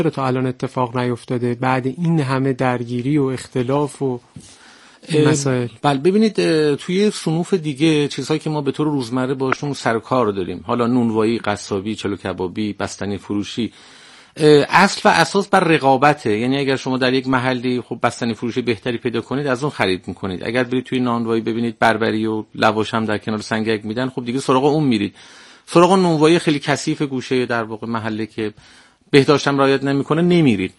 چرا تا الان اتفاق نیفتاده بعد این همه درگیری و اختلاف و مسائل؟ بله ببینید توی صنوف دیگه چیزهایی که ما به طور روزمره باشون سر کار داریم، حالا نونوایی، قصابی، چلو کبابی، بستنی فروشی، اصل و اساس بر رقابته. یعنی اگر شما در یک محلی خب بستنی فروشی بهتری پیدا کنید از اون خرید میکنید. اگر برید توی نانوایی ببینید بربری و لواش هم در کنار سنگک میدن، خب دیگه سراغ اون میرید. سراغ نونوایی خیلی کثیف گوشه در واقع محله که بهداشت هم رعایت نمیکنه نمیرید.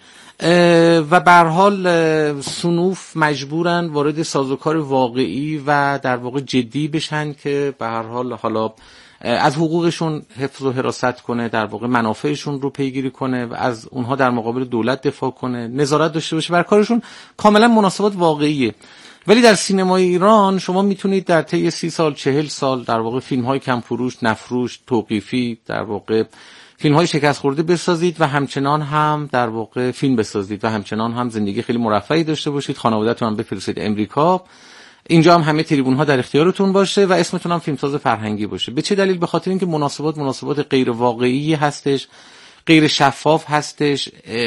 و به هر حال صنوف مجبورن وارد سازوکار واقعی و در واقع جدی بشن که به هر حال حالا از حقوقشون حفظ و حراست کنه، در واقع منافعشون رو پیگیری کنه و از اونها در مقابل دولت دفاع کنه، نظارت داشته باشه بر کارشون. کاملا مناسبات واقعیه. ولی در سینمای ایران شما میتونید در طی 30 سال 40 سال در واقع فیلم‌های کم فروش، نفروش، توقیفی، در واقع فیلم‌های شکست خورده بسازید و همچنان هم در واقع فیلم بسازید و همچنان هم زندگی خیلی مرفهی داشته باشید، خانواده‌تون هم بفرستید امریکا، اینجا هم همه تریبون‌ها در اختیارتون باشه و اسمتون هم فیلمساز فرهنگی باشه. به چه دلیل؟ به خاطر اینکه مناسبات غیر واقعی هستش، غیر شفاف هستش.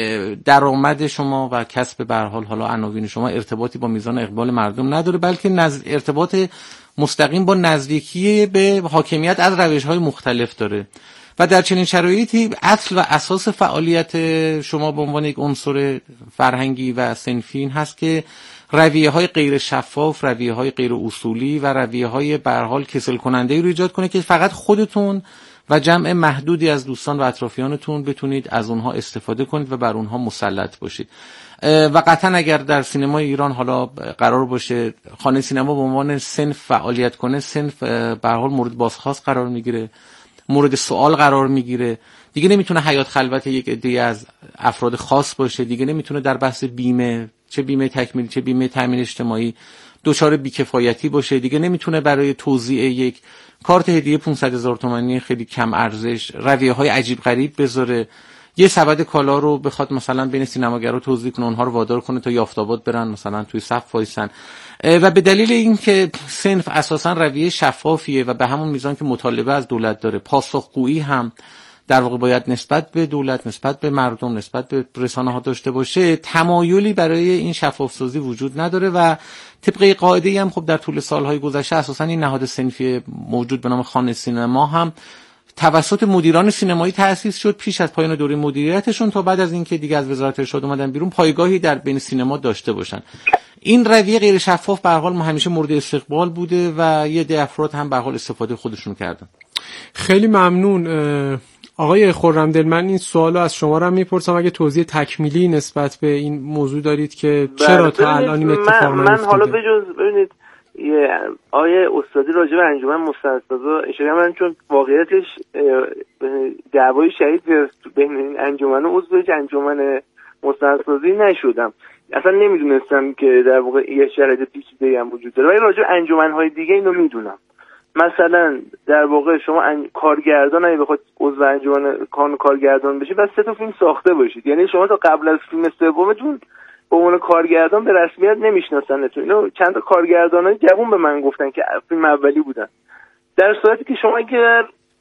درآمد شما و کسب به هر حال حالا عناوین شما ارتباطی با میزان اقبال مردم نداره، بلکه ارتباط مستقیم با نزدیکی به حاکمیت از روش‌های مختلف داره. و در چنین شرایطی اصل و اساس فعالیت شما به عنوان یک عنصر فرهنگی و صنفی این هست که رویه‌های غیر شفاف، رویه‌های غیر اصولی و رویه‌های به هر حال کسل کننده رو ایجاد کنه که فقط خودتون و جمع محدودی از دوستان و اطرافیانتون بتونید از اونها استفاده کنید و بر اونها مسلط باشید. و قطعا اگر در سینمای ایران حالا قرار باشه خانه سینما به عنوان صنف فعالیت کنه، صنف به هر حال مورد بازخواست قرار میگیره، مورد سوال قرار میگیره. دیگه نمیتونه حیات خلوت یک عده از افراد خاص باشه، دیگه نمیتونه در بحث بیمه، چه بیمه تکمیلی چه بیمه تامین اجتماعی، دچار بیکفایتی باشه، دیگه نمیتونه برای توزیع یک کارت هدیه 500,000 تومانی خیلی کم ارزش رویه‌های عجیب غریب بذاره، یه سبد کالا رو بخواد مثلا بین سینماگرا توزیع کنه، اونها رو وادار کنه تا یافت‌آباد برن مثلا توی صف وایسن. و به دلیل اینکه صنف اساسا رویه شفافیه و به همون میزان که مطالبه از دولت داره، پاسخگویی هم در واقع باید نسبت به دولت، نسبت به مردم، نسبت به رسانه‌ها داشته باشه، تمایلی برای این شفاف سازی وجود نداره. و طبق قاعده‌ای هم خب در طول سال‌های گذشته اساسا این نهاد صنفی موجود به نام خانه سینما هم توسط مدیران سینمایی تأسیس شد پیش از پایان دوره مدیریتشون تا بعد از اینکه دیگه از وزارت ارشاد اومدن بیرون پایگاهی در بین سینما داشته باشن. این رویه غیر شفاف به هر حال همیشه مورد استقبال بوده و یه ده افراد هم به هر حال استفاده خودشون کردن. خیلی ممنون آقای خرمدل. من این سوالو از شما رو میپرسم اگه توضیح تکمیلی نسبت به این موضوع دارید که چرا تا الان این اتفاق نیفتاده. من حالا بجز ببینید آیه استادی راجع به انجمن مستندسازا اشاره کردن، چون واقعیتش دعوای شدید بین این انجمن و عضو انجمن مستندسازی نشدم، اصلا نمیدونستم که در واقع یه شرایط پیچیده‌ای هم وجود داره. ولی راجع به انجمن‌های دیگه اینو میدونم. مثلا در واقع شما کارگردان اگه بخواید عضو انجمن کارگردان بشید بس 3 تا فیلم ساخته باشید. یعنی شما تا قبل از فیلم سومتون به عنوان کارگردان به رسمیت نمیشناسنتون. اینو چند تا کارگردانای جوون به من گفتن که فیلم اولی بودن. در صورتی که شما اگر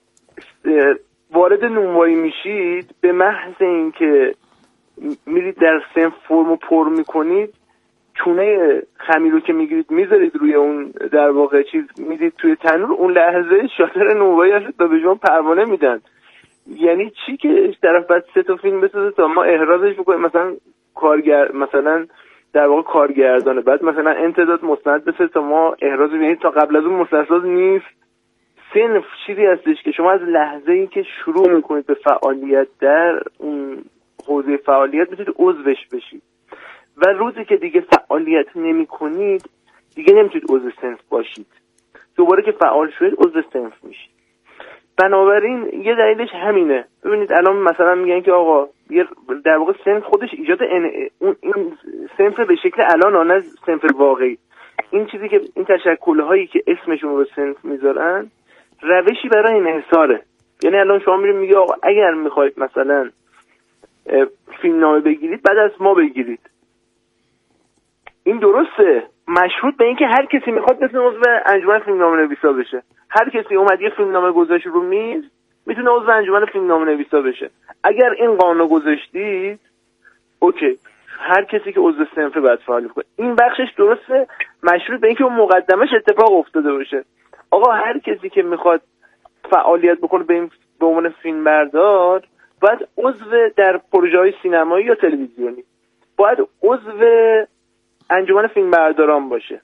وارد نونوایی میشید به محض اینکه میرید در صنف فرمو پر میکنید، چونه خمیر رو که میگیرید میذارید روی اون در واقع چیز میدید توی تنور، اون لحظه شاتر نونوایی هست تا به شما پروانه میدن. یعنی چی که طرف بعد 3 تا فیلم بسازه تا ما احرازش بکنیم، مثلا مثلا در واقع کارگردانه بعد مثلا امتداد مستند بسازه تا ما احراز، یعنی تا قبل از اون مستندساز نیست. صنف چیزی هستش که شما از لحظه ای که شروع میکنید به فعالیت در اون حوزه فعالیت میتونید عضوش بشید و روزی که دیگه فعالیت نمی کنید دیگه نمیتونید عضو صنف باشید. دوباره که فعال شدید عضو صنف میشید. بنابراین یه دلیلش همینه. ببینید الان مثلا میگن که آقا در واقع صنف خودش ایجاد این صنف به شکل الان نه صنف واقعی. این چیزی که این تشکل‌هایی که اسمشون رو به صنف میذارن روشی برای انحصاره. یعنی الان شما میرید میگه آقا اگر میخواید مثلا فیلمنامه بگیرید بعد از ما بگیرید. این درسته، مشروط به اینکه هر کسی میخواد مثل عضو انجمن فیلمنامه نویسا بشه. هر کسی اومد یه فیلمنامه گذاشت رو میز میتونه عضو انجمن فیلمنامه‌نویسا بشه. اگر این قانون گذاشتید اوکی، هر کسی که عضو صنف باید فعالیت کنه. این بخشش درسته، مشروط به اینکه اون مقدمش اتفاق افتاده باشه. آقا هر کسی که میخواد فعالیت بکنه به عنوان فیلمبردار باید عضو در پروژه‌های سینمایی یا تلویزیونی، باید عضو انجمن فیلمبرداران باشه.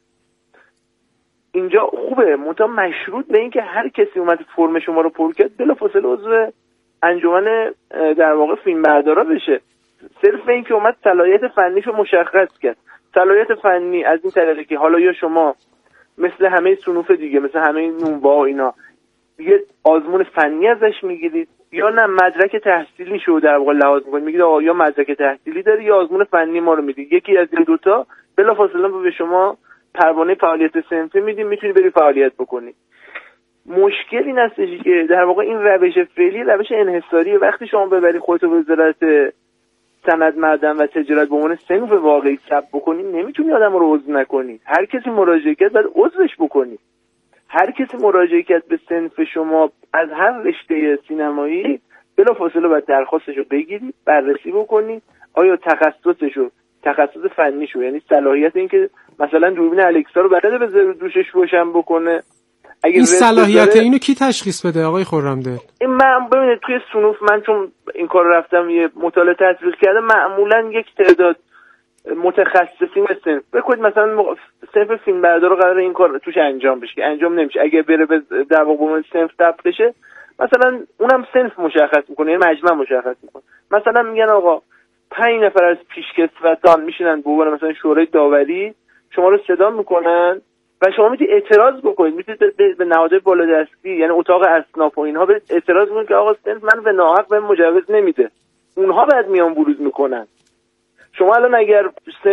اینجا خوبه، منتها مشروط به اینکه هر کسی اومد فرم شما رو پر کرد بلافاصله عضو انجمن در واقع فیلمبردارا بشه. صرف اینکه اومد صلاحیت فنیشو مشخص کرد. صلاحیت فنی از این طریقه که حالا یا شما مثل همه صنوف دیگه، مثل همه نونوا و اینا، یه آزمون فنی ازش میگیرید، یا نه مدرک تحصیلی شو در واقع لحاظ میکنید، میگید آقا یا مدرک تحصیلی داری یا آزمون فنی ما رو میدید. یکی از این دوتا بلافاصله به شما پروانه فعالیت صنفی میدیم، میتونی بری فعالیت بکنی. مشکل این هستش که در واقع این روش فعلی روش انحصاریه. وقتی شما ببری خودتو به وزارت صنعت معدن و تجارت به عنوان صنف واقعی ثبت بکنی، نمیتونی آدم رو عضو نکنی. هر کسی مراجعه کرد باید عضوش بکنی. هر کسی مراجعه کرد به صنف شما از هر رشته سینمایی بلافاصله باید درخواستشو بگیری، بررسی بکنی، آیا تخصص فنیشو، یعنی صلاحیت این که مثلا دوربین الکسا رو بلده بذاره دوشش روشن بکنه. این صلاحیت اینو کی تشخیص بده آقای خرمدل؟ این من ببینید توی صنوف، من چون این کار رفتم یه مطالعه تطبیق کردم، معمولا یک تعداد متخصصین صنف بکنید، مثلا صنف فیلمبردار رو قراره این کار توش انجام بشه که انجام نمیشه، اگه بره در واقع صنف ثبت بشه، مثلا اونم صنف مشخص میکنه، یعنی مجمع مشخص میکنه. مثلا میگن آقا 5 نفر از پیشکسوتان میشینن به عنوان مثلا شورای داوری، شما رو صدا میکنن و شما میتونید اعتراض بکنید، میتونید به نهادهای بالادستی یعنی اتاق اصناف و اینها به اعتراض بکنید که آقا صنف من به ناحق بهم مجوز نمیده. اونها بعد میان بروز میکنن. شما الان اگر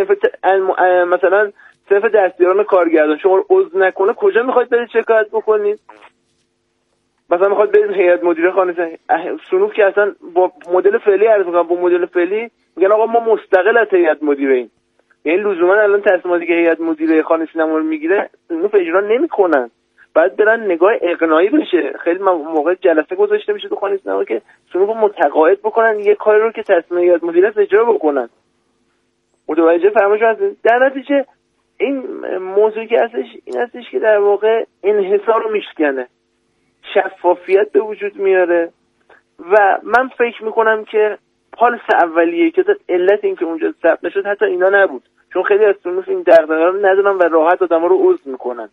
مثلا صنف دستیاران کارگردان شما رو عضو نکنه، کجا میخواید برید شکایت بکنید؟ مثلا میخواد برید هیئت مدیره خانه صنوف که اصلا با مدل فعلی عرض میکنم، با مدل فعلی میگن آقا ما مستقل از هیئت مدیره ایم، یعنی لزوما الان تصمیماتی که هیئت مدیره خانه سینما رو میگیره صنوف اجرا نمیکنن، بعد برن نگاه اقناعی بشه. خیلی موقع جلسه گذاشته میشه تو خانه سینما که صنوف متقاعد بکنن یه کاری رو که تصمیم هیئت مدیره اجرا بکنن. متوجه فرمایش هستید؟ در نتیجه این موضوعی که هستش این هستش که در واقع انحصار رو میشکنه، شفافیت به وجود میاره و من فکر میکنم که پالس اولیه که علت این که اونجا ثبت نشد حتی اینا نبود، چون خیلی از صنوف این دغدغه رو ندارن و راحت آدما رو عضو میکنن.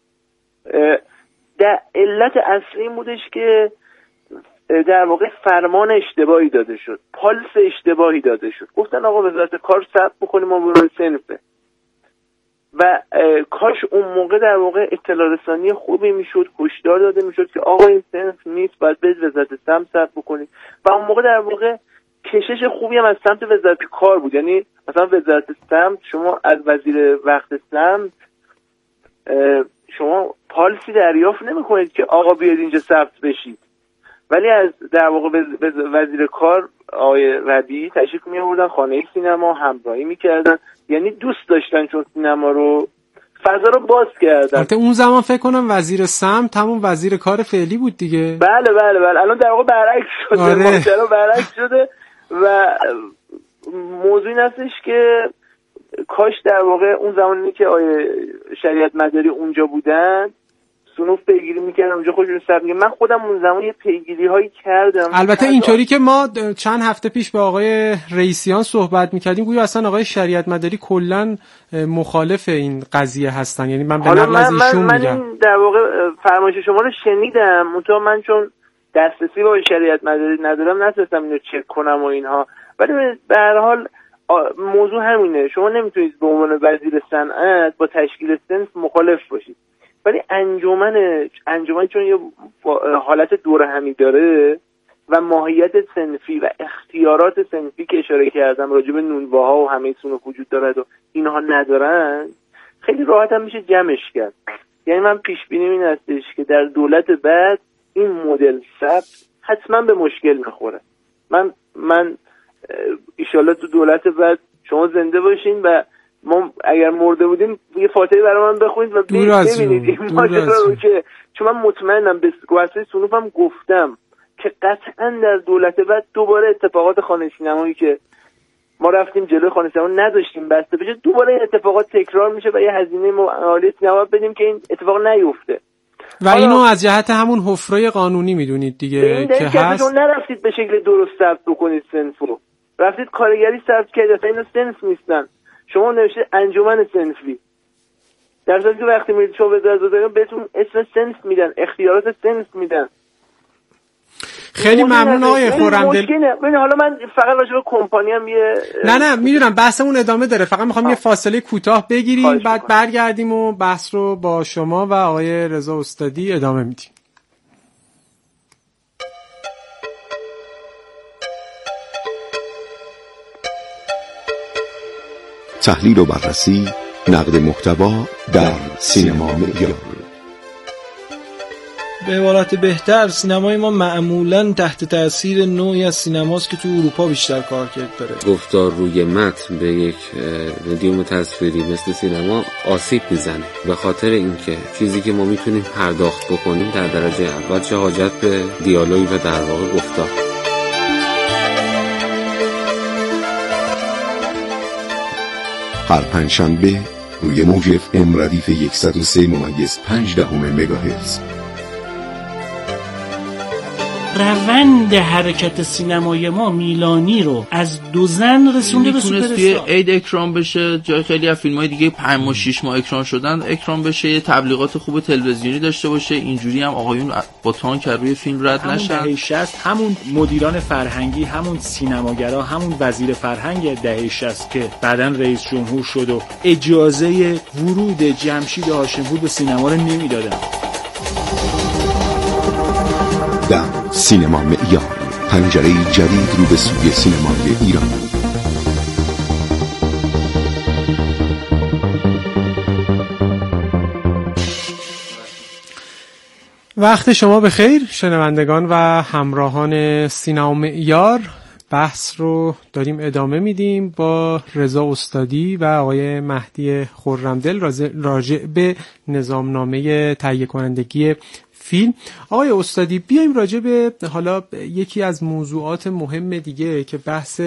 در علت اصلی این بودش که در واقع فرمان اشتباهی داده شد، پالس اشتباهی داده شد. گفتن آقا وزارت کار ثبت بکنیم ما برای صنفه و کاش اون موقع در واقع اطلاع رسانی خوبی میشد، هشدار داده میشد که آقا این صنف نیست، باید برید وزارت سمت ثبت بکنید. و اون موقع در واقع کشش خوبی هم از سمت وزارت کار بود، یعنی مثلا وزارت سمت شما از وزیر وقت سمت شما پالسی دریافت نمی‌کنید که آقا بیاید اینجا ثبت بشید، ولی از در واقع وزیر کار آقای ربیعی تشریف می‌آوردن خانه سینما، همراهی می‌کردن، یعنی دوست داشتن چون سینما رو فضا رو باز کردن. البته اون زمان فکر کنم وزیر سمت همون وزیر کار فعلی بود دیگه. بله الان در واقع برعکس شده. ماجرا برعکس شده و موضوع این هستش که کاش در واقع اون زمانی که آیه شریعت مداری اونجا بودن صنوف پیگیری میکردن اونجا خودشون ثبت می‌کردن. من خودم اون زمان یه پیگیری هایی کردم. البته اینطوری که ما چند هفته پیش با آقای رئیسیان صحبت میکردیم گویا اصلا آقای شریعت مداری کلا مخالف این قضیه هستن، یعنی من به نقل از ایشون میگم. من در واقع فرمایش شما رو شنیدم، منتها من چون دسترسی به شریعت مداری ندارم نتونستم اینو چک کنم و اینها، ولی به هر حال موضوع همینه. شما نمیتونید به عنوان وزیر صنعت با تشکیل صنف مخالف باشید، ولی انجمن چون یه حالت دوره همی داره و ماهیت صنفی و اختیارات صنفی که اشاره کردم راجع به نونواها و همه صنوف وجود دارد و اینها ندارن، خیلی راحت هم میشه جمعش کرد. یعنی من پیش بینیم این هستش که در دولت بعد این مدل ثبت حتما به مشکل میخوره. من ایشالله تو دولت بعد شما زنده باشین و ما اگر مرده بودیم یه فاتحه برای من بخونید و ببینید این ماجرا رو، که چون من مطمئنم به واسطه صنوفم گفتم که قطعا در دولت بعد دوباره اتفاقات خانه سینمایی که ما رفتیم جلوی خانه سینما نداشتیم بسته بشه، دوباره این اتفاقات تکرار میشه و یه هزینه عالی سینما بدیم که این اتفاق نیفته. و اینو از جهت همون حفره قانونی میدونید دیگه که هست. شما نرفتید به شکل درست ثبت بکنید صنفو، رفتید کارگری ثبت کردید، اصلا اینا صنف نیستن. شما نوشته انجمن صنفی، در صورتی که وقتی میرید شما وزارت بهتون اسم صنف میدن، اختیارات صنف میدن. خیلی ممنون آقای خرمدل. حالا من فقط راجع به کمپانی هم نه میدونم بحثمون ادامه داره، فقط میخوام یه فاصله کوتاه بگیریم بعد برگردیم و بحث رو با شما و آقای رضا استادی ادامه میدیم. تحلیل و بررسی، نقد محتوا در سینما معیار. به عبارت بهتر سینمای ما معمولاً تحت تأثیر نوعی از سینماست که تو اروپا بیشتر کارکرد داره. گفتار روی متن به یک مدیوم تصویری مثل سینما آسیب میزنه، به خاطر اینکه چیزی که ما میتونیم پرداخت بکنیم در درجه اول چه حاجت به دیالوگ و در واقع گفتار. هر پنجشنبه روی موج FM ردیف 103.5 مگاهرتز. روند حرکت سینمای ما میلانی رو از 2 زن رسونده به سوپر استار. عید اکران بشه، جای خیلی از فیلم‌های دیگه 5 ماه 6 ماه اکران شدن اکران بشه، یه تبلیغات خوب تلویزیونی داشته باشه، اینجوری هم آقایون با تانک روی فیلم رد نشن. همون دهه 60 همون مدیران فرهنگی، همون سینماگرا، همون وزیر فرهنگ دهه 60 که بعداً رئیس جمهور شد و اجازه ورود جمشید هاشمپور به سینما رو نمیدادن. در سینما معیار، پنجره جدید رو به سوی سینمای ایران. وقت شما بخیر شنوندگان و همراهان سینما معیار. بحث رو داریم ادامه میدیم با رضا استادی و آقای مهدی خرمدل راجع به نظامنامه تهیه کنندگی فیلم. آقای استادی بیایم راجع به حالا یکی از موضوعات مهم دیگه که بحث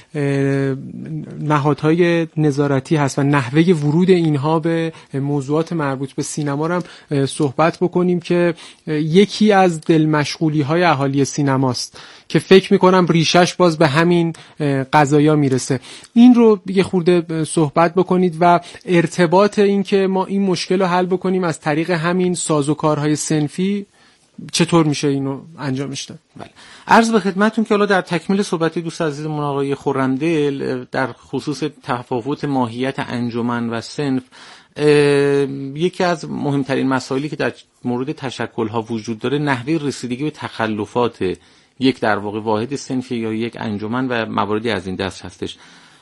نهادهای نظارتی هست و نحوه ورود اینها به موضوعات مربوط به سینما رو هم صحبت بکنیم که یکی از دلمشغولی های اهالی سینماست که فکر میکنم ریشش باز به همین قضایا میرسه. این رو یه خورده صحبت بکنید و ارتباط این که ما این مشکل رو حل بکنیم از طریق همین سازوکارهای صنفی چطور میشه اینو انجامش داد. بله. عرض به خدمتتون که حالا در تکمیل صحبت دوست عزیزمون آقای خرمدل در خصوص تفاوت ماهیت انجمن و صنف، یکی از مهمترین مسائلی که در مورد تشکل‌ها وجود داره نحوه رسیدگی به تخلفات یک در واقع واحد صنفی یا یک انجمن و مواردی از این دست هستش.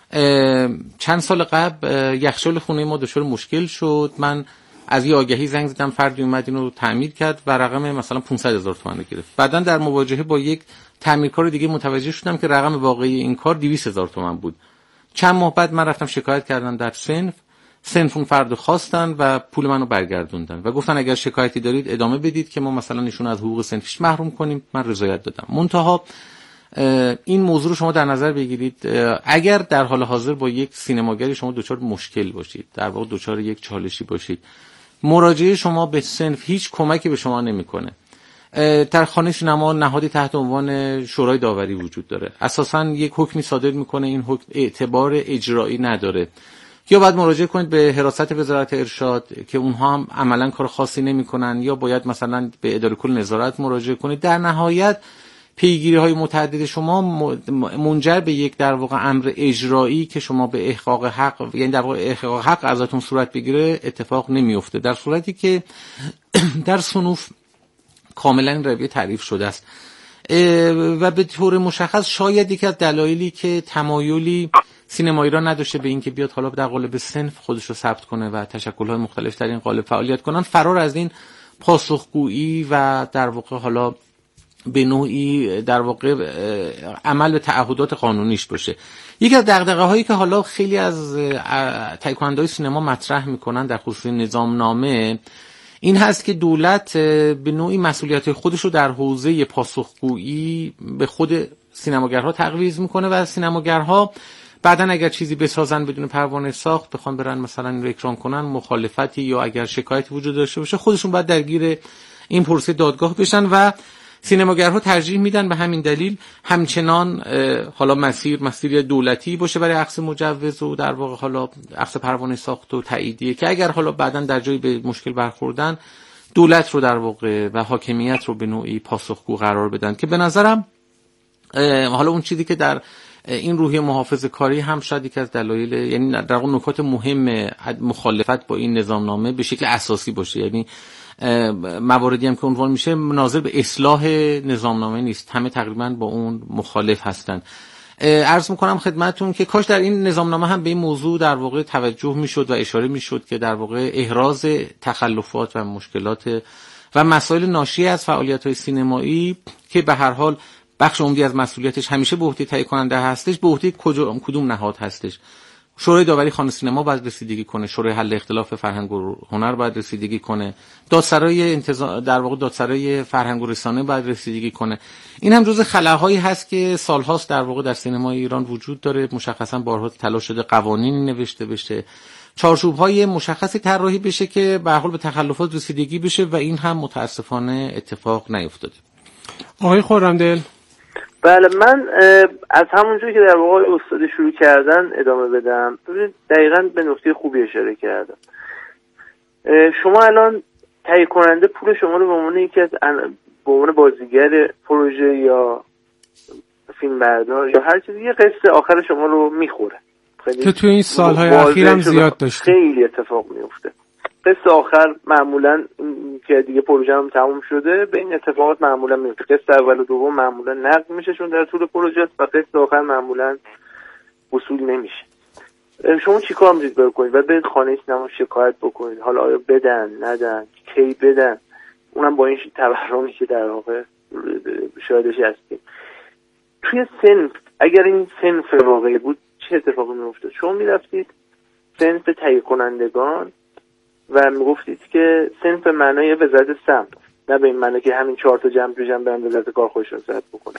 چند سال قبل یخچال خونه ما دچار مشکل شد. من از یه آگهی زنگ زدم، فردی اومد اینو تعمیر کرد و رقم مثلا 500,000 تومان گرفت. بعدن در مواجهه با یک تعمیرکار دیگه متوجه شدم که رقم واقعی این کار 200,000 تومان بود. چند ماه بعد من رفتم شکایت کردم در صنف اون فرد خواستن و پول منو برگردوندن و گفتن اگر شکایتی دارید ادامه بدید که ما مثلا ایشون از حقوق صنفیش محروم کنیم. من رضایت دادم. منتها این موضوع رو شما در نظر بگیرید، اگر در حال حاضر با یک سینماگری شما دچار مشکل باشید، در واقع دچار یک چالشی باشید، مراجعه شما به صنف هیچ کمکی به شما نمیکنه. در خانه سینما نهادی تحت عنوان شورای داوری وجود داره. اساساً یک حکمی صادر میکنه، این حکم اعتبار اجرایی نداره. یا باید مراجعه کنید به حراست وزارت ارشاد که اونها هم عملاً کار خاصی نمیکنن، یا باید مثلا به اداره کل نظارت مراجعه کنید. در نهایت پیگیری‌های متعدد شما منجر به یک در واقع امر اجرایی که شما به احقاق حق، یعنی در واقع احقاق حق ازتون صورت بگیره اتفاق نمیفته، در صورتی که در صنوف کاملا این رویه تعریف شده است. و به طور مشخص شاید یکی از دلایلی که تمایلی سینمایی را نداشته به این که بیاد حالا در قالب صنف خودش رو ثبت کنه و تشکل‌های مختلف در این قالب فعالیت کنن، فرار از این پاسخگویی و در واقع حالا به نوعی در واقع عمل به تعهدات قانونیش باشه. یکی از دغدغه‌هایی که حالا خیلی از تهیه‌کننده‌های سینما مطرح میکنن در خصوص نظامنامه این هست که دولت به نوعی مسئولیت خودش رو در حوزه پاسخگویی به خود سینماگرها تقویض میکنه و سینماگرها بعداً اگر چیزی بسازن بدون پروانه ساخت بخوان برن مثلا این رو اکران کنن، مخالفتی یا اگر شکایتی وجود داشته باشه خودشون باید درگیر این پروسه دادگاه بشن و سینماگرها ترجیح میدن به همین دلیل همچنان حالا مسیر دولتی باشه برای اخذ مجوز و در واقع حالا اخذ پروانه ساخت و تاییدیه، که اگر حالا بعداً در جایی به مشکل برخوردن دولت رو در واقع و حاکمیت رو به نوعی پاسخگو قرار بدن، که به نظرم حالا اون چیزی که در این روحیه محافظه کاری هم شاید یکی از دلایل، یعنی در واقع نکات مهم مخالفت با این نظامنامه به شکل اساسی باشه، یعنی مواردی هم که عنوان میشه ناظر به اصلاح نظامنامه نیست، همه تقریبا با اون مخالف هستن. عرض میکنم خدمتون که کاش در این نظامنامه هم به این موضوع در واقع توجه میشد و اشاره میشد که در واقع احراز تخلفات و مشکلات و مسائل ناشی از فعالیت‌های سینمایی که به هر حال بخش عمدی از مسئولیتش همیشه به عهده تهیه کننده هستش، به عهده کدوم نهاد هستش؟ شورای داوری خانه سینما باید رسیدگی کنه، شورای حل اختلاف فرهنگ و هنر باید رسیدگی کنه، دادسرای در واقع دادسرای فرهنگ و رسانه باید رسیدگی کنه. این هم جزء خلاهایی هست که سالهاست در واقع در سینمای ایران وجود داره. مشخصا بارها تلاش شده قوانینی نوشته بشه، چارچوب‌های مشخصی طراحی بشه که به هر حال به تخلفات رسیدگی بشه و این هم متاسفانه اتفاق نیفتاده. آقای خرمدل. بله، من از همونجایی که در واقع استاد شروع کردن ادامه بدم. دقیقاً به نکته خوبی اشاره کردم. شما الان تهیه کننده پول شما رو به عنوان یکی از به عنوان بازیگر پروژه یا فیلم بردار یا هر چیزی یه قصه آخر شما رو میخوره که توی این سالهای اخیر هم زیاد داشته، خیلی اتفاق میفته. قصه آخر معمولا که دیگه پروژه هم تموم شده به این اتفاقات معمولا میفته. قصه اول و دوم معمولا نقد میشه چون در طول پروژه است و قصه آخر معمولا وصول نمیشه. شما چیکار می‌کنید بکنید و برید خانه سینما شکایت بکنید، حالا آیا بدن ندن، کی بدن، اونم با این تورمی که در واقع شاهدش هستیم. توی صنف اگر این صنف واقعی بود چه اتفاقی می‌افتاد؟ شما می‌رفتید صنف تهیه کنندگان و میگفتید که صنف معنای وزارت سمت، نه به این معنی که همین 4 تا جمع برن وزارت کار خودشون صحت بکنه.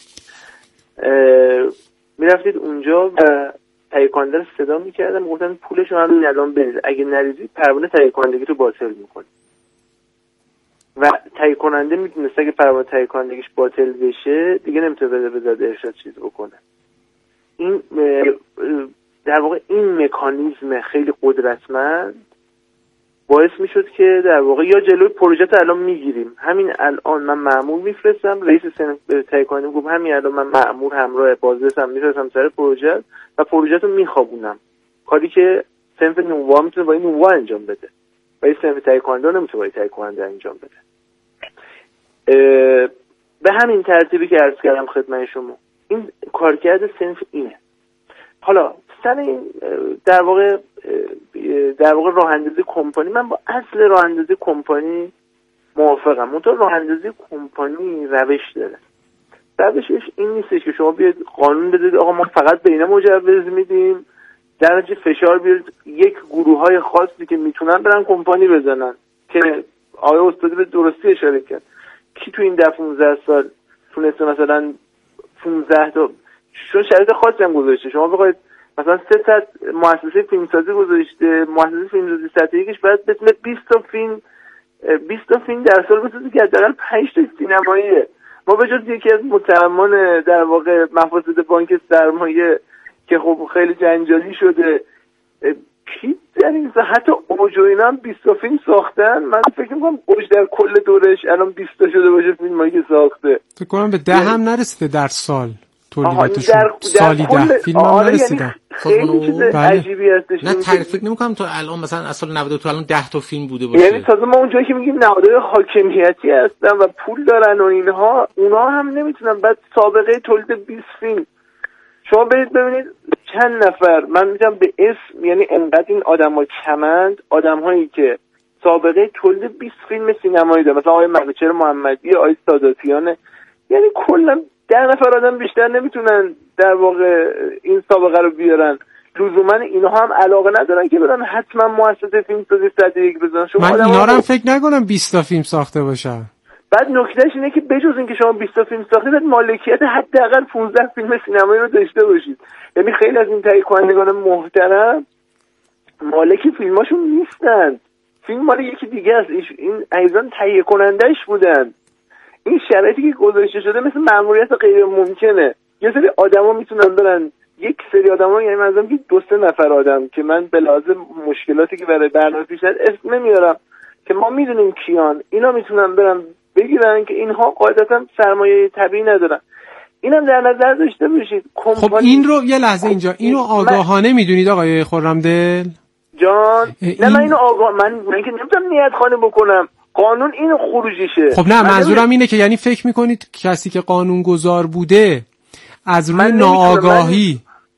میرفتید اونجا و تهیه کننده رو صدا میکردن، میگفتن پولشو همین الان برید، اگه نریزید پروانه تهیه کنندگی رو باطل میکنید. و تهیه کننده میدونست اگه پروانه تهیه کنندگیش باطل بشه دیگه نمیتونه به وزارت ارشاد چیز بکنه. این در واقع این مکانیزم خیلی قدرتمند باعث میشد که در واقع یا جلوی پروژه رو الان میگیریم، همین الان من مأمور میفرستم، رئیس صنف تهیه کننده میگم همین الان من مأمور همراه بازرسم میفرستم سر پروژه و پروژه رو میخوابونم، کاری که صنف نووا میتونه با این نووا انجام بده و این صنف تهیه کننده نمیتونه با این تهیه کننده انجام بده. به همین ترتیبی که عرض کردم خدمت شما، این کارکرد صنف اینه. حالا سر این در واقع راه اندازی کمپانی، من با اصل راه اندازی کمپانی موافقم. منتها راه اندازی کمپانی روش داره. روشش این نیستش که شما بیاید قانون بدید آقا ما فقط به اینا مجوز میدیم، در نتیجه فشار بیارید یک گروه‌های خاصی که میتونن برن کمپانی بزنن، که آقای استادی به درستی اشاره کرد. کی تو این 15 سال تونسته مثلا 15 تا چون شرایط خاصی هم گذاشته، شما بخواید مثلا 300 مؤسسه فیلمسازی گذاشته، مؤسسه فیلمسازی سطح یکش باید بتونه 20 تا فیلم در سال بسازه که حداقل 5 تا سینماییه. ما به جز یکی از متهمان در واقع مفاسد بانک سرمایه که خب خیلی جنجالی شده، کی در این حتی اوج و اینا هم 20 تا فیلم ساختن. من فکر می‌کنم اوج در کل دورش الان 20 تا شده باشه فیلمایی که ساخته. فکر کنم به 10 هم نرسیده در سال. تولیداتشون سالی 10 فیلم هم نرسیدن. خیلی چیز عجیبی هستش. نه فکر نمی‌کنم تا الان مثلا از سال 92 تا الان 10 تا فیلم بوده باشه. یعنی تازه ما اونجایی که میگیم نهادهای حاکمیتی هستن و پول دارن و اینها، اونا هم نمیتونن. بعد سابقه تولید 20 فیلم شما برید ببینید چند نفر، من میگم به اسم، یعنی انقدر این آدم‌ها کمند، آدم‌هایی که سابقه تولید 20 فیلم سینمایی دارن، مثلا آقای مقچر محمدی، آقای ساداتیان، یعنی کلا 10 نفر آدم بیشتر نمیتونن در واقع این سابقه رو بیارن. لزوما اینها هم علاقه ندارن که برن حتما مؤسسه فیلمسازی 101 بزنن. من اینا رو هم فکر نکنم 20 تا فیلم ساخته باشن. بعد نکتهش اینه که بجز اینکه شما 20 تا فیلم ساختید، مالکیت حداقل 15 فیلم سینمایی رو داشته باشید. یعنی خیلی از این تهیه کنندگان محترم مالک فیلماشون نیستن، فیلم مال یکی دیگه است. این عزیزان تهیه کنندش بودن. این شرایطی که گذاشته شده مثل مأموریت غیر ممکنه. یه سری آدما میتونن برن، یک سری آدما، یعنی مثلا 2-3 نفر آدم که من به لحاظ مشکلاتی که برای برنامه پیش میاد اسم نمیارم که ما میدونیم کیان، اینا میتونن برن بگیرن که اینها قاعدتا سرمایه طبیعی ندارن. اینم در نظر داشته باشید. خب این رو یه لحظه اینجا اینو آگاهانه میدونید آقای خرمدل جان؟ نه من اینو من که نمیتونم نیت خانه بکنم، قانون اینو خروجیشه. خب نه منظورم اینه که یعنی فکر میکنید کسی که قانون گذار بوده از روی ناآگاهی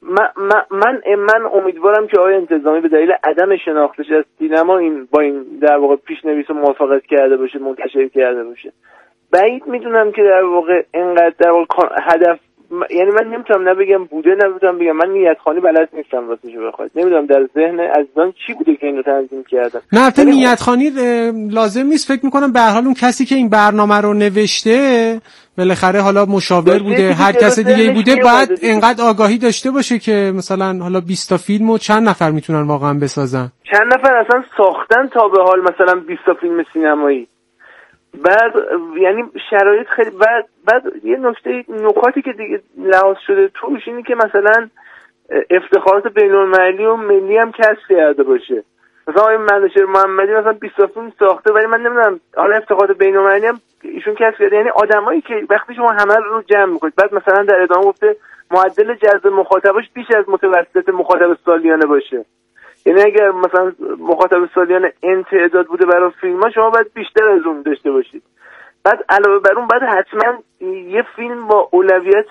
من امیدوارم که آقای انتظامی به دلیل عدم شناختش از سینما این با این در واقع پیشنویس موافقت کرده باشه، منتشر کرده باشه. بعید میدونم که در واقع اینقدر در واقع هدف، یعنی من نمیتونم نبگم بوده، نمیتونم بگم من نیت خانی بلد نیستم راستش بخواد. نمیدونم در ذهن عزیزان چی بوده که اینو تنظیم کردن. نه البته نیت خانی لازم نیست. فکر میکنم به هر حال اون کسی که این برنامه رو نوشته بالاخره حالا مشاور بوده، هر کس دیگه بوده، باید اینقدر آگاهی داشته باشه که مثلا حالا 20 تا فیلمو چند نفر میتونن واقعا بسازن. چند نفر اصلا ساختن تا به حال مثلا 20 تا فیلم سینمایی. بعد یعنی شرایط خیلی بعد یه نکاتی که دیگه لحاظ شده توش اینه که مثلا افتخارات بین‌المللی و ملی هم کسب کرده باشه. مثلا آقای منوچهر محمدی مثلا 20 فیلم ساخته، ولی من نمیدونم حالا افتخارات بین‌المللی هم ایشون کسب کرده. یعنی آدمایی که وقتی شما همه رو جمع می‌کنید، بعد مثلا در ادامه گفته معدل جذب مخاطبش بیش از متوسط مخاطب سالیانه باشه. یعنی اگر مثلا مخاطب سالیانه این تعداد بوده برای فیلم‌ها، شما باید بیشتر از اون داشته باشید. بعد علاوه بر اون بعد حتما یه فیلم با اولویت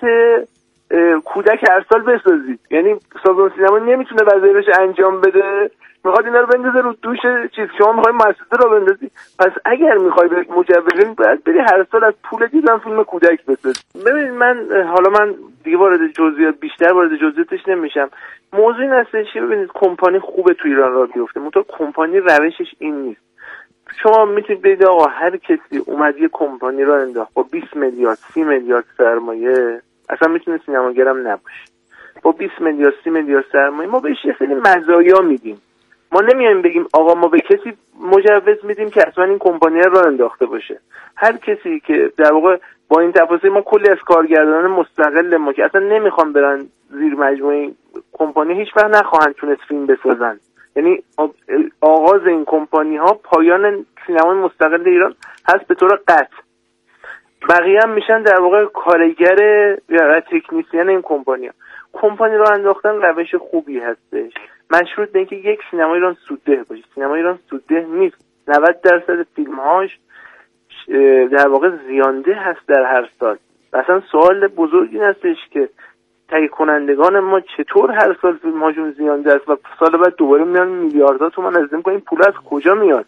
کودک هر سال بسازید. یعنی سازمان سینما نمیتونه وظایفش انجام بده، میخواد اینا رو بندازه رو دوش چیز، شما میخوای مؤسسه رو بندازی. پس اگر میخوای مجوز باید بری هر سال از پول دیدن فیلم کودک بسازی. ببینید من دیگه بیشتر وارد جزئیاتش نمیشم. موضوع این هستش که ببینید کمپانی خوبه تو ایران راه بیفته، منتها کمپانی روشش این نیست. شما میتونید بگید آقا هر کسی اومد یه کمپانی را انداخت با 20 میلیارد 30 میلیارد سرمایه، اصلا میتونه سینماگرم نباشه. با 20 میلیارد 30 میلیارد سرمایه ما بهش یه سری مزایا میدیم. ما نمیایم بگیم آقا ما به کسی مجوز میدیم که اصلا این کمپانی را انداخته باشه. هر کسی که در واقع با این تفاصیل ما کلی از کارگردانان مستقل ما که اصلا نمیخوام برن زیر مجموعه کمپانی، هیچ وقت نخواهند تونست فیلم بسازن. یعنی آغاز این کمپانی ها پایان سینمای مستقل ایران هست به طور قطع. بقیه هم میشن در واقع کارگر یا تکنیسیان این کمپانی ها. کمپانی رو انداختن روش خوبی هستش، مشروط به اینکه یک سینما ایران سودده باشه. سینما ایران سودده نیست. 90% فیلم‌هاش در واقع زیانده هست در هر سال. مثلا سوال بزرگ این هستش که تهیه کنندگان ما چطور هر سال فیلم‌هاشون زیانده است و سال بعد دوباره میان میلیاردها تومان از این پول از کجا میاد؟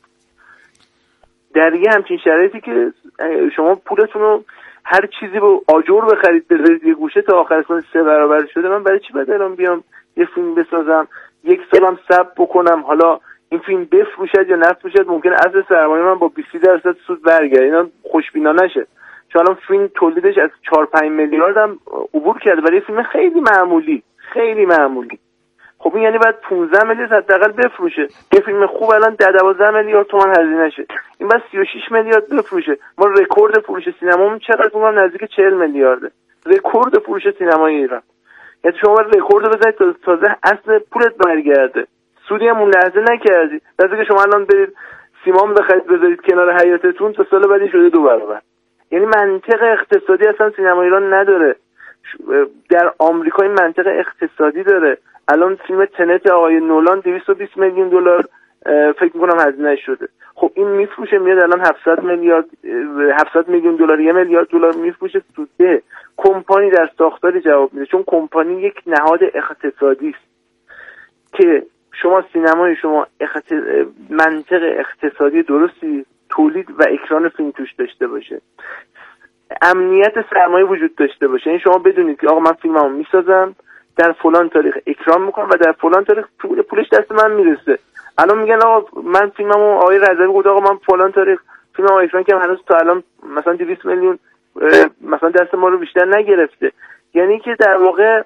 در یه همچین شرایطی که شما پولتون رو هر چیزی رو آجر بخرید بذارید یه گوشه تا آخر سال 3 برابر شده، من برای چی باید الان بیام یه فیلم بسازم، یک سالم صبر بکنم حالا این فیلم بفروشد یا نفروشد، ممکنه اصل سرمایه من با 20% سود برگرده. اینا خوشبینانه نشه. چون الان فیلم تولیدش از 4-5 میلیارد هم عبور کرده برای فیلم خیلی معمولی. خب این یعنی باید 15 میلیارد حداقل بفروشه. یه فیلم خوب الان 10-12 میلیارد تومان هزینه شه، این باید 36 میلیارد بفروشه. ما رکورد فروش سینمامون چقدر؟ اون نزدیک 40 میلیارده. رکورد فروش سینمای ایران. یعنی شما باید رکورد بزنید تا تازه اصل پولت برگرده. سودی هم اون لحظه نکردی. لازمه که شما الان برید سیمان بخرید بذارید کنار حیاطتون، تا سال بعدی شده 2 برابر. یعنی منطق اقتصادی اصلا سینما ایران نداره. در آمریکا این منطق اقتصادی داره. الان فیلم تنت آقای نولان 220 میلیون دلار فکر می‌کنم هزینه شده. خب این میفروشه، میاد الان 700 میلیون دلار، 1 میلیارد دلار میفروشه. سوده کمپانی در ساختاری جواب میده، چون کمپانی یک نهاد اقتصادی است که شما سینمای شما منطق اقتصادی درستی تولید و اکران فیلم توش داشته باشه، امنیت سرمایه وجود داشته باشه. این شما بدونید که آقا من فیلممو میسازم، در فلان تاریخ اکرام میکنم و در فلان تاریخ پولش دست من میرسه. الان میگن آقا من فیلممو آقای رضوی گفت آقا من فلان تاریخ فیلممو اکرام کردم، هنوز تا الان مثلا 200 میلیون مثلا دست ما رو بیشتر نگرفته. یعنی که در واقع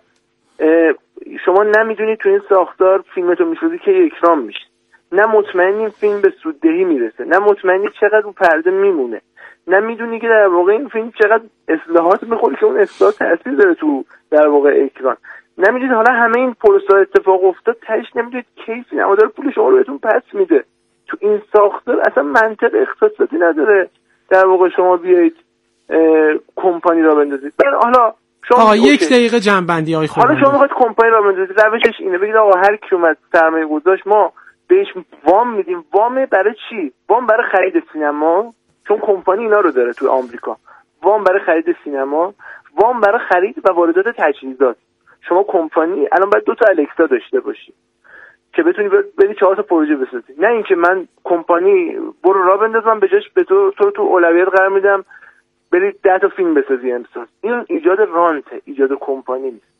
شما نمیدونید تو این ساختار فیلمتو میسازی که اکرام میشه، نه مطمئنی این فیلم به سوددهی میرسه، نه مطمئنی چقدر رو پرده میمونه، نه میدونی که در واقع این فیلم چقدر اصلاحات میخوره که اون اصلاح تاثیر داره تو در واقع اکران. نمیدونید حالا همه این پروسه اتفاق افتاد تهش نمیدونید کی سینمادار پول شما رو بهتون پس میده. تو این ساختار اصلا منطق اقتصادی نداره در واقع شما بیایید کمپانی را بندازید. حالا شما یک دقیقه جنبندی آقای خورم. حالا شما میخواید کمپانی را بندازید، روشش اینه بگید آقا هر کی اومد سرمایه گذاشت ما بهش وام میدیم. وام برای چی؟ وام برای خرید سینما، چون کمپانی اینا رو داره تو آمریکا. وام برای خرید سینما، وام برای خرید و واردات تجهیزات. شما کمپانی الان باید 2 تا الکسا داشته باشی که بتونی بری 4 تا پروژه بسازی، نه اینکه من کمپانی برو راه بندازم به جاش به تو اولویت قرار میدم برید 10 تا فیلم بسازی امسال. این ایجاد رانته، ایجاد کمپانی نیست.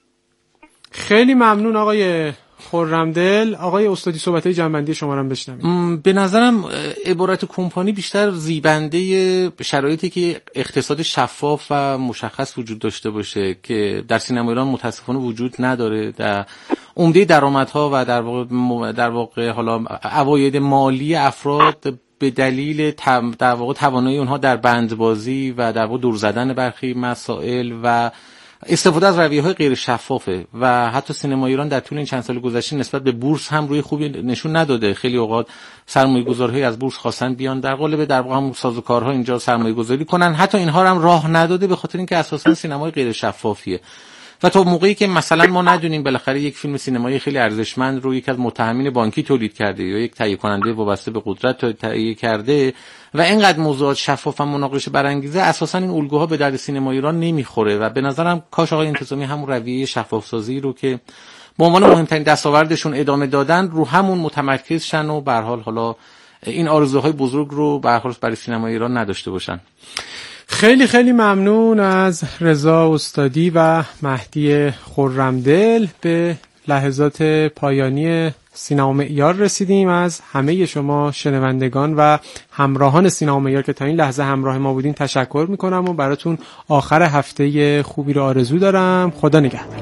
خیلی ممنون آقای خرمدل. آقای استادی صحبت‌های جنبندی شما رو هم بشنویم. به نظرم عبارت کمپانی بیشتر زیبنده شرایطی که اقتصاد شفاف و مشخص وجود داشته باشه که در سینما ایران متاسفانه وجود نداره. در عمده درآمدها و در واقع حالا عواید مالی افراد به دلیل در واقع توانایی اونها در بندبازی و در واقع دور زدن برخی مسائل و استفاده از رویه‌های غیر شفافه و حتی سینما ایران در طول این چند سال گذشته نسبت به بورس هم روی خوبی نشون نداده. خیلی اوقات سرمایه‌گذارهای از بورس خواستن بیان در قالب در واقع هم سازوکارها اینجا سرمایه‌گذاری کنن، حتی اینها رو هم راه نداده به خاطر اینکه اساساً سینمای غیر شفافیه. و تا موقعی که مثلا ما ندونیم بالاخره یک فیلم سینمایی خیلی ارزشمند رو یک از متهمین بانکی تولید کرده یا یک تهیه کننده وابسته به قدرت تهیه کرده و اینقدر موضوعات شفاف و مناقشه برانگیزه، اساسا این الگوها به درد سینما ایران نمیخوره و به نظرم کاش آقای انتظامی همون رویه شفاف سازی رو که به عنوان مهمترین دستاوردشون ادامه دادن رو همون متمرکز شن و به هر حال حالا این آرزوهای بزرگ رو به هر حال برای سینما ایران نداشته باشن. خیلی خیلی ممنون از رضا استادی و مهدی خرمدل. به لحظات پایانی سینما معیار رسیدیم. از همه شما شنوندگان و همراهان سینما معیار که تا این لحظه همراه ما بودین تشکر میکنم و براتون آخر هفته خوبی رو آرزو دارم. خدا نگهدار.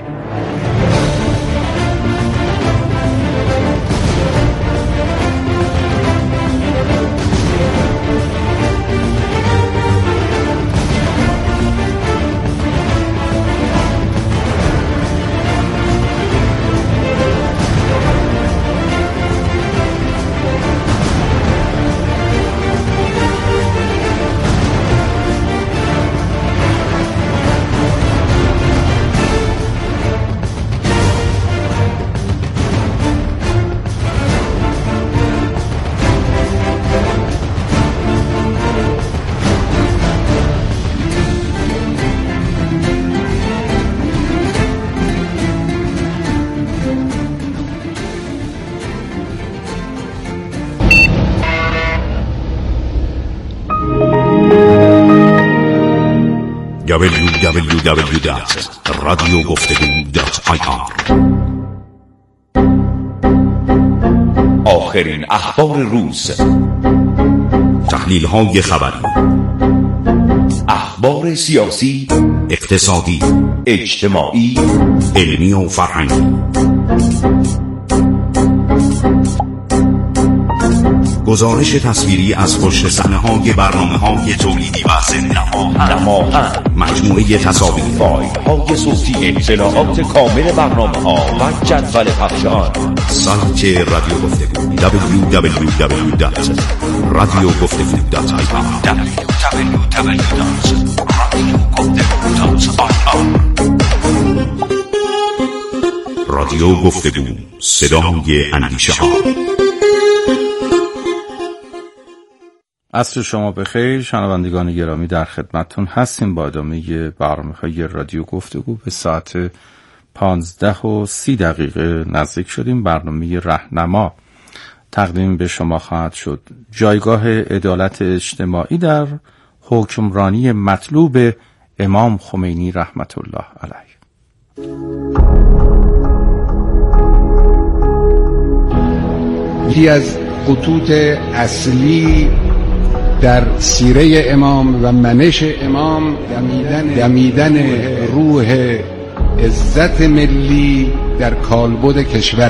www.radiogفتگو.ir آخرین اخبار روز، تحلیل‌های خبری، اخبار سیاسی، اقتصادی، اجتماعی، علمی و فرهنگی. گزارش تصویری از پشت صحنه‌های برنامه‌های تولیدی و ضمن نماهن، مجموعه تصاویر، فایل‌های صوتی، اطلاعات کامل برنامه‌ها و جدول پخش آن. سایت رادیو گفتگو www.radiogفتگو.ir رادیو گفتگو، صدای اندیشه‌ها. عصر شما بخیر شنوندگان گرامی، در خدمتتون هستیم با ادامه برنامه‌های رادیو گفتگو. به ساعت 15:30 نزدیک شدیم. برنامه رهنما تقدیم به شما خواهد شد. جایگاه عدالت اجتماعی در حکمرانی مطلوب امام خمینی رحمت الله علیه. یکی از خطوط اصلی در سیره امام و منش امام دمیدن روح عزت ملی در کالبد کشور